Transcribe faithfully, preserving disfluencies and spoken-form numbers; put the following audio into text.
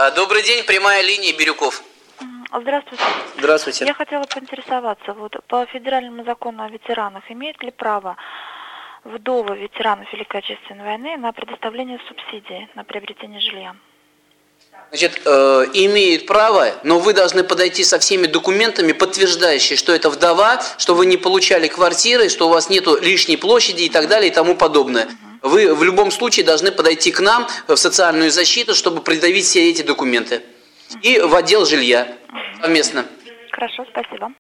Добрый день, прямая линия, Бирюков. Здравствуйте. Здравствуйте. Я хотела поинтересоваться, вот по федеральному закону о ветеранах имеют ли право вдовы ветеранов Великой Отечественной войны на предоставление субсидий на приобретение жилья? Значит, э, имеют право, но вы должны подойти со всеми документами, подтверждающими, что это вдова, что вы не получали квартиры, что у вас нету лишней площади и так далее и тому подобное. Угу. Вы в любом случае должны подойти к нам в социальную защиту, чтобы предъявить все эти документы. Угу. И в отдел жилья совместно. Хорошо, спасибо.